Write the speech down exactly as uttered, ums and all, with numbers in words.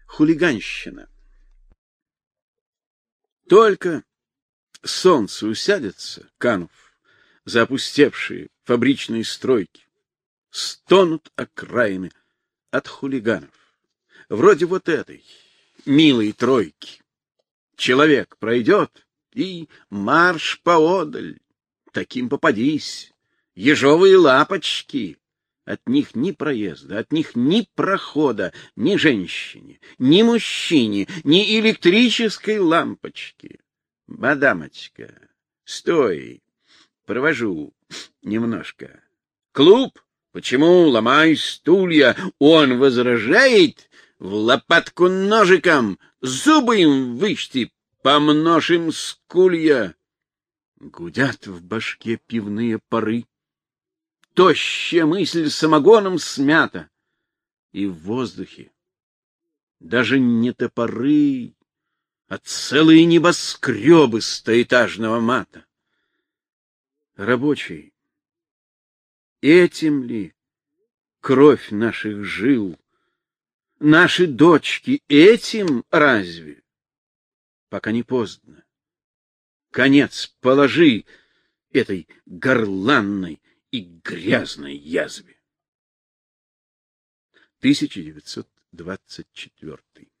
Хулиганщина. Только солнце усядется, канув за опустевшие фабричные стройки, стонут окраины от хулиганов. Вроде вот этой милой тройки. Человек пройдет, и марш поодаль. Таким попадись. Ежовые лапочки. От них ни проезда, от них ни прохода, ни женщине, ни мужчине, ни электрической лампочки. Мадамочка, стой, провожу немножко. Клуб? Почему? Ломай стулья. Он возражает, в лопатку ножиком, зубы им вычти, помножим скулья. Гудят в башке пивные пары. Тощая мысль самогоном смята. И в воздухе даже не топоры, а целые небоскребы стоэтажного мата. Рабочий, этим ли кровь наших жил? Наши дочки этим разве? Пока не поздно. Конец положи этой горланной и грязной язве. тысяча девятьсот двадцать четвёртый